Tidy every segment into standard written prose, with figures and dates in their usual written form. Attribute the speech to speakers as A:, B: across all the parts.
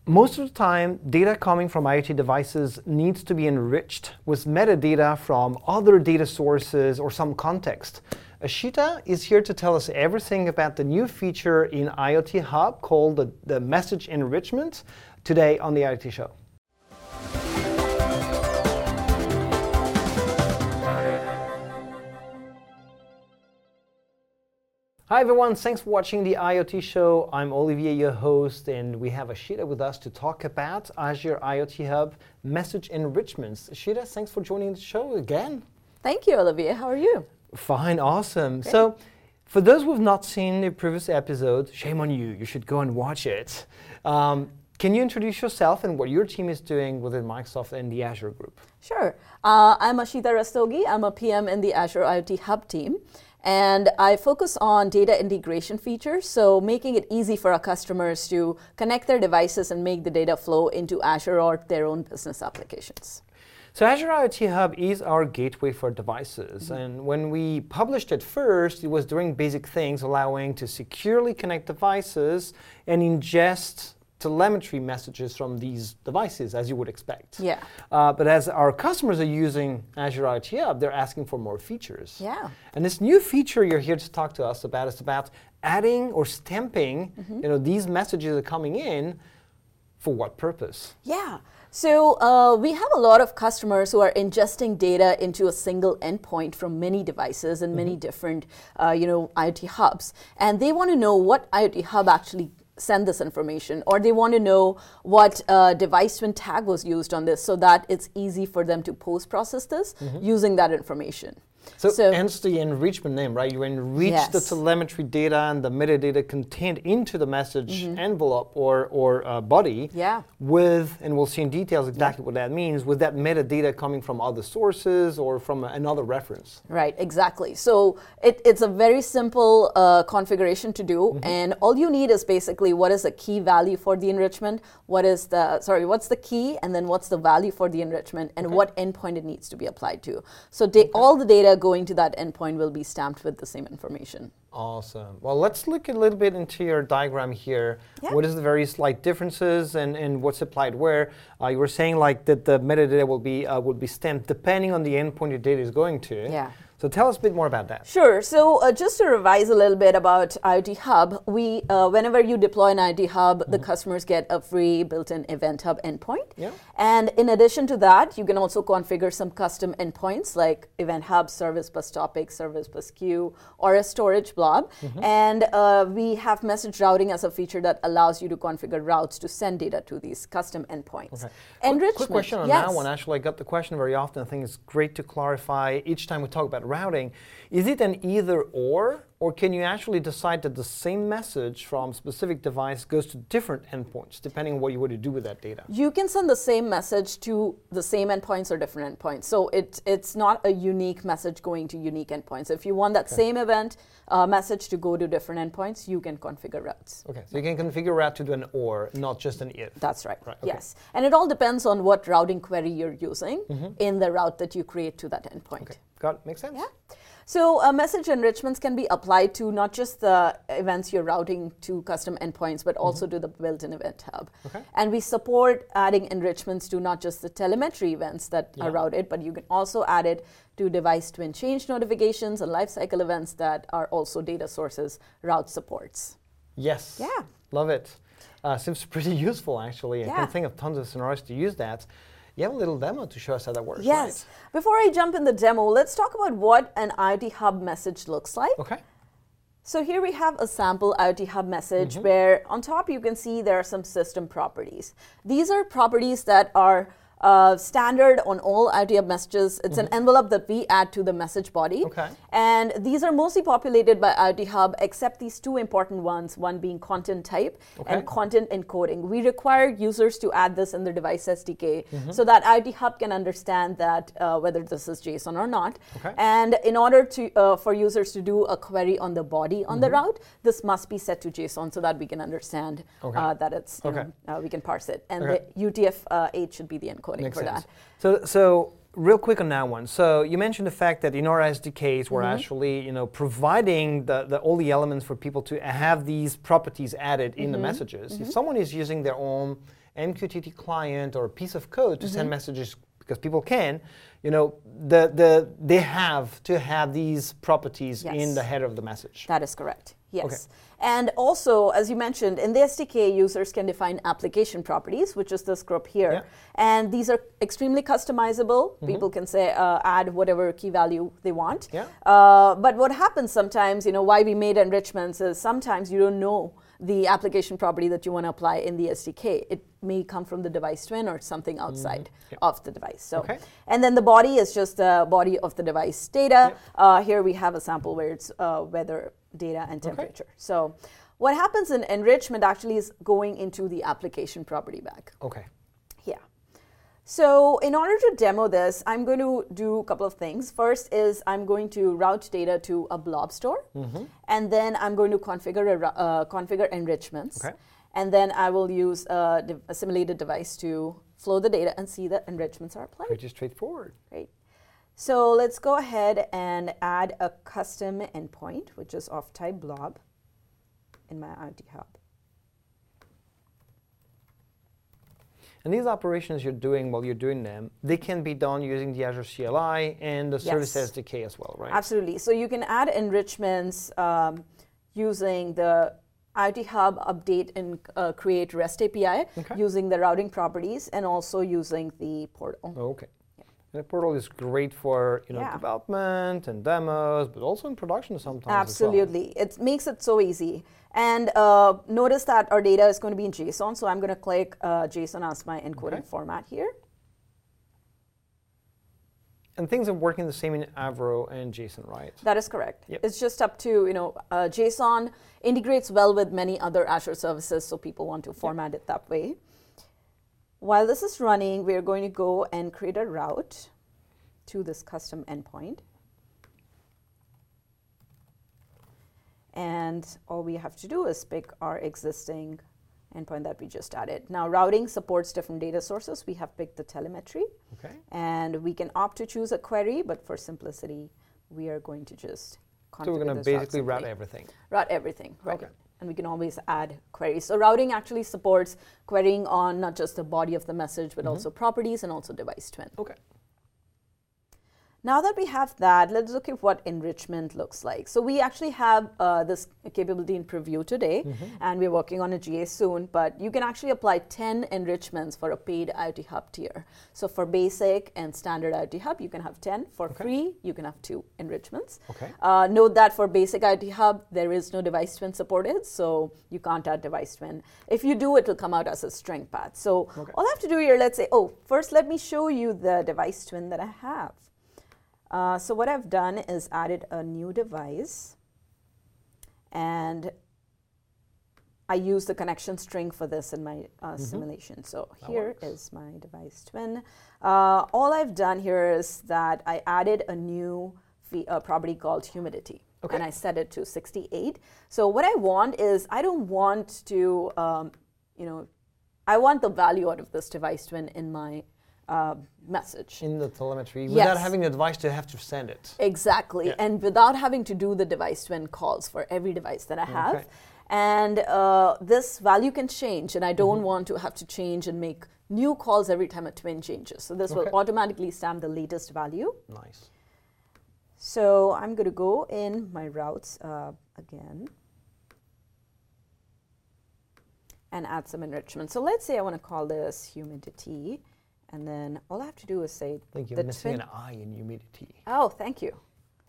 A: Most of the time, data coming from IoT devices needs to be enriched with metadata from other data sources or some context. Ashita is here to tell us everything about the new feature in IoT Hub called the message enrichment today on the IoT Show. Hi everyone, thanks for watching the IoT Show. I'm Olivier, your host, and we have Ashita with us to talk about Azure IoT Hub message enrichments. Ashita, thanks for joining the show again.
B: Thank you, Olivier. How are you?
A: Fine, awesome.
B: Great.
A: So, for those who have not seen the previous episode, shame on you, you should go and watch it. Can you introduce yourself and what your team is doing within Microsoft and the Azure group?
B: Sure. I'm Ashita Rastogi. I'm a PM in the Azure IoT Hub team. And I focus on data integration features, so making it easy for our customers to connect their devices and make the data flow into Azure or their own business applications.
A: So Azure IoT Hub is our gateway for devices. And when we published it first, it was doing basic things, allowing to securely connect devices and ingest telemetry messages from these devices, as you would expect.
B: Yeah.
A: But as our customers are using Azure IoT Hub, they're asking for more features.
B: Yeah.
A: And this new feature you're here to talk to us about is about adding or stamping these messages that are coming in. For what purpose?
B: Yeah. So we have a lot of customers who are ingesting data into a single endpoint from many devices and many different IoT hubs. And they want to know what IoT hub actually send this information, or they want to know what device twin tag was used on this so that it's easy for them to post-process this using that information.
A: So hence the enrichment name, right? You enrich the telemetry data and the metadata contained into the message envelope or body with, and we'll see in details exactly what that means, with that metadata coming from other sources or from another reference.
B: Right, exactly. So it's a very simple configuration to do, and all you need is basically what is the key value for the enrichment, what's the key, and then what's the value for the enrichment, and what endpoint it needs to be applied to. So all the data going to that endpoint will be stamped with the same information.
A: Awesome. Well, let's look a little bit into your diagram here. Yeah. What is the various differences and what's applied where? You were saying that the metadata will be stamped depending on the endpoint your data is going to.
B: Yeah.
A: So tell us a bit more about that.
B: Sure. So just to revise a little bit about IoT Hub, we whenever you deploy an IoT Hub, the customers get a free built-in Event Hub endpoint.
A: Yeah.
B: And in addition to that, you can also configure some custom endpoints like Event Hub, Service Bus Topic, Service Bus Queue, or a storage blob. And we have message routing as a feature that allows you to configure routes to send data to these custom endpoints.
A: Okay.
B: Enrichment.
A: Quick question on that one. Actually, I got the question very often. I think it's great to clarify each time we talk about routing. Is it an either or can you actually decide that the same message from specific device goes to different endpoints depending on what you want to do with that data?
B: You can send the same message to the same endpoints or different endpoints. So it's not a unique message going to unique endpoints. If you want that same event message to go to different endpoints, you can configure routes.
A: Okay, so you can configure route to do an or, not just an if.
B: That's right.
A: Okay.
B: Yes. And it all depends on what routing query you're using in the route that you create to that endpoint.
A: Okay, got it. Makes sense?
B: Yeah. So message enrichments can be applied to not just the events you're routing to custom endpoints, but also to the built-in Event Hub.
A: Okay.
B: And we support adding enrichments to not just the telemetry events that are routed, but you can also add it to device twin change notifications and lifecycle events that are also data sources route supports.
A: Yes.
B: Yeah.
A: Love it. Seems pretty useful, actually. I can think of tons of scenarios to use that. You have a little demo to show us how that works,
B: Yes.
A: right?
B: Before I jump in the demo, let's talk about what an IoT Hub message looks like.
A: Okay.
B: So here we have a sample IoT Hub message where on top you can see there are some system properties. These are properties that are standard on all IoT Hub messages. It's an envelope that we add to the message body.
A: Okay.
B: And these are mostly populated by IoT Hub, except these two important ones, one being content type and content encoding. We require users to add this in their device SDK so that IoT Hub can understand that whether this is JSON or not.
A: Okay.
B: And in order to for users to do a query on the body on the route, this must be set to JSON so that we can understand that it's, we can parse it. And the UTF-8 should be the encoding
A: Makes
B: for
A: sense.
B: that.
A: So real quick on that one. So you mentioned the fact that in our SDKs, we're actually providing all the elements for people to have these properties added in the messages. If someone is using their own MQTT client or a piece of code to send messages, because people can, they have to have these properties in the header of the message.
B: That is correct. Yes.
A: Okay.
B: And also, as you mentioned, in the SDK, users can define application properties, which is this group here.
A: Yeah.
B: And these are extremely customizable. People can say, add whatever key value they want.
A: Yeah.
B: But what happens sometimes, why we made enrichments is sometimes you don't know the application property that you want to apply in the SDK. It may come from the device twin or something outside of the device. So, and then the body is just the body of the device data. Here we have a sample where it's weather data and temperature. So what happens in enrichment actually is going into the application property bag.
A: Okay.
B: Yeah. So in order to demo this, I'm going to do a couple of things. First is I'm going to route data to a blob store, and then I'm going to configure enrichments.
A: Okay.
B: And then I will use a simulated device to flow the data and see that enrichments are applied.
A: Pretty straightforward.
B: Great. So let's go ahead and add a custom endpoint, which is of type blob in my IoT Hub.
A: And these operations you're doing while you're doing them, they can be done using the Azure CLI and the Service SDK as well, right?
B: Absolutely. So you can add enrichments using the IoT Hub update and create REST API using the routing properties and also using the portal.
A: Okay. And the portal is great for development and demos, but also in production sometimes.
B: Absolutely. It makes it so easy. And notice that our data is going to be in JSON. So I'm going to click JSON as my encoding format here.
A: And things are working the same in Avro and JSON, right?
B: That is correct.
A: Yep.
B: It's just up to, JSON integrates well with many other Azure services, so people want to format it that way. While this is running, we're going to go and create a route to this custom endpoint. And all we have to do is pick our existing endpoint that we just added. Now, routing supports different data sources. We have picked the telemetry.
A: Okay.
B: And we can opt to choose a query, but for simplicity, we are going to just configure.
A: So we're going to basically route everything.
B: Route everything, right.
A: Okay.
B: And we can always add queries. So routing actually supports querying on not just the body of the message, but also properties and also device twin.
A: Okay.
B: Now that we have that, let's look at what enrichment looks like. So we actually have this capability in preview today, and we're working on a GA soon, but you can actually apply 10 enrichments for a paid IoT Hub tier. So for basic and standard IoT Hub, you can have 10. For free, you can have 2 enrichments.
A: Okay.
B: Note that for basic IoT Hub, there is no device twin supported, so you can't add device twin. If you do, it will come out as a string path. So all I have to do here, let's say, first let me show you the device twin that I have. So what I've done is added a new device, and I use the connection string for this in my simulation. So here is my device twin. All I've done here is that I added a new property called humidity, and I set it to 68. So what I want is I don't want to, I want the value out of this device twin in my message.
A: In the telemetry, without having the device to have to send it.
B: Exactly, and without having to do the device twin calls for every device that I have. And this value can change, and I don't want to have to change and make new calls every time a twin changes. So this will automatically stamp the latest value.
A: Nice.
B: So I'm going to go in my routes again and add some enrichment. So let's say I want to call this humidity. And then all I have to do is say
A: I think you're missing an I in humidity.
B: Oh, thank you.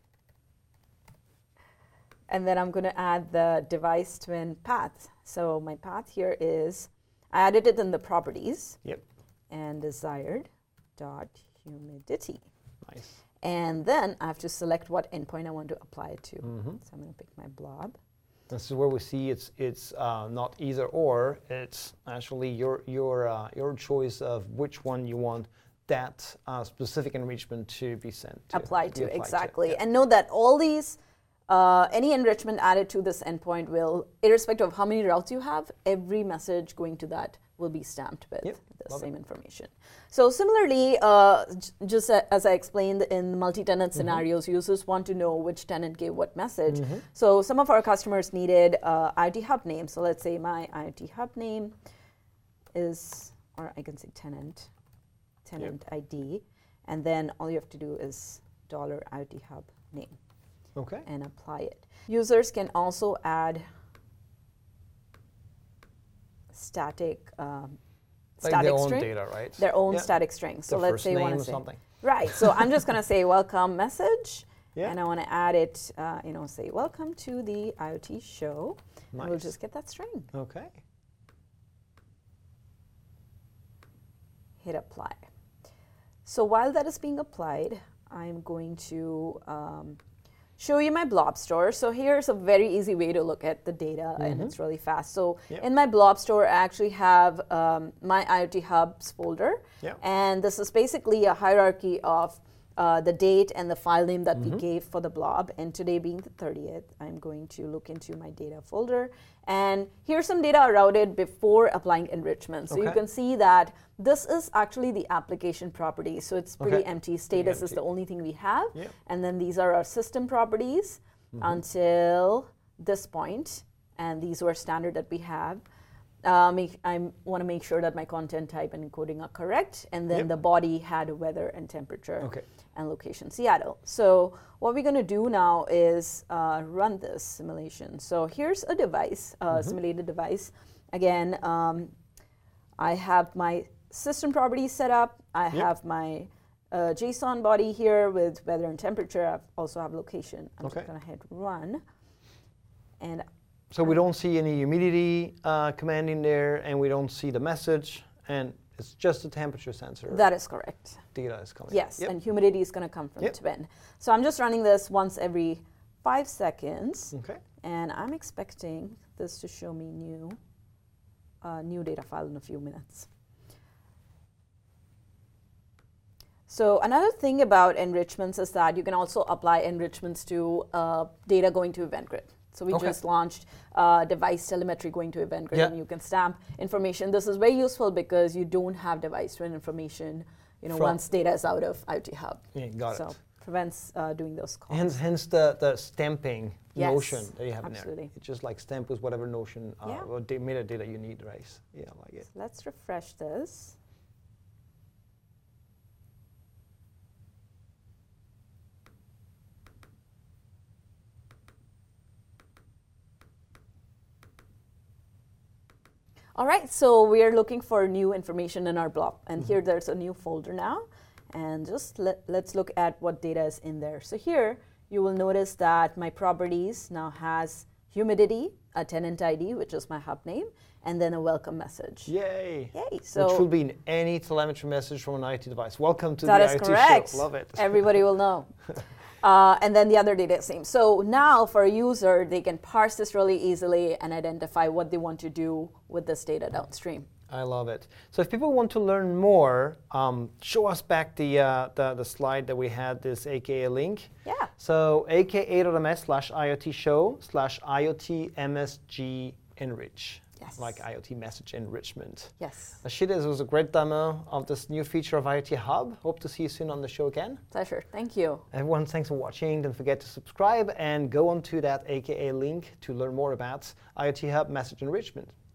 B: And then I'm going to add the device twin path. So my path here is, I added it in the properties.
A: Yep.
B: And desired dot humidity.
A: Nice.
B: And then I have to select what endpoint I want to apply it to. So I'm going to pick my blob.
A: This is where we see it's not either or. It's actually your choice of which one you want that specific enrichment to be sent to.
B: Applied to, exactly. And note that all these, any enrichment added to this endpoint will, irrespective of how many routes you have, every message going to that will be stamped with the same information. So similarly, just as I explained in multi-tenant scenarios, users want to know which tenant gave what message. So some of our customers needed IoT Hub name. So let's say my IoT Hub name is or I can say tenant ID, and then all you have to do is $IoT Hub name.
A: Okay.
B: And apply it. Users can also add static
A: Like their own
B: string,
A: data, right?
B: their own static string. So
A: their
B: let's
A: first
B: say you want
A: name
B: to
A: or
B: say
A: something.
B: right. So I'm just going to say welcome message,
A: Yeah.
B: and I want to add it. Say welcome to the IoT show.
A: Nice.
B: And we'll just get that string.
A: Okay.
B: Hit apply. So while that is being applied, I'm going to show you my blob store. So here's a very easy way to look at the data, and it's really fast. So in my blob store, I actually have my IoT Hubs folder, and this is basically a hierarchy of the date and the file name that we gave for the blob. And today being the 30th, I'm going to look into my data folder. And here's some data routed before applying enrichment. So you can see that this is actually the application property. So it's pretty empty. Status is the only thing we have. And then these are our system properties until this point. And these were standard that we have. I want to make sure that my content type and encoding are correct. And then the body had weather and temperature and location Seattle. So what we're going to do now is run this simulation. So here's a device, simulated device. Again, I have my system properties set up. I have my JSON body here with weather and temperature. I also have location. I'm just going to hit run. And
A: so we don't see any humidity command in there, and we don't see the message, and it's just a temperature sensor.
B: That is correct.
A: Data is coming.
B: Yes, and humidity is going to come from Twin. So I'm just running this once every 5 seconds.
A: Okay.
B: And I'm expecting this to show me new data file in a few minutes. So another thing about enrichments is that you can also apply enrichments to data going to Event Grid. So we just launched device telemetry going to Event Grid, and you can stamp information. This is very useful because you don't have device twin information, once data is out of IoT Hub.
A: Yeah, got it.
B: So prevents doing those calls.
A: Hence the stamping notion that you have
B: absolutely.
A: in there. It's just like stamp with whatever notion or metadata you need, right? Yeah, I like it.
B: So let's refresh this. All right, so we are looking for new information in our blob. And here there's a new folder now. And just let's look at what data is in there. So here you will notice that my properties now has humidity, a tenant ID, which is my hub name, and then a welcome message.
A: Yay!
B: Yay! So
A: which will be in any telemetry message from an IoT device. Welcome to the
B: that is
A: IoT
B: correct.
A: show. Love it.
B: Everybody will know. And then the other data is same. So now for a user, they can parse this really easily and identify what they want to do with this data downstream.
A: I love it. So if people want to learn more, show us back the slide that we had, this AKA link.
B: Yeah.
A: So aka.ms/IoT show/IoT MSG enrich.
B: Yes.
A: Like IoT message enrichment.
B: Yes.
A: Ashita, this was a great demo of this new feature of IoT Hub. Hope to see you soon on the show again.
B: Pleasure. Thank you.
A: Everyone, thanks for watching. Don't forget to subscribe and go on to that AKA link to learn more about IoT Hub message enrichment.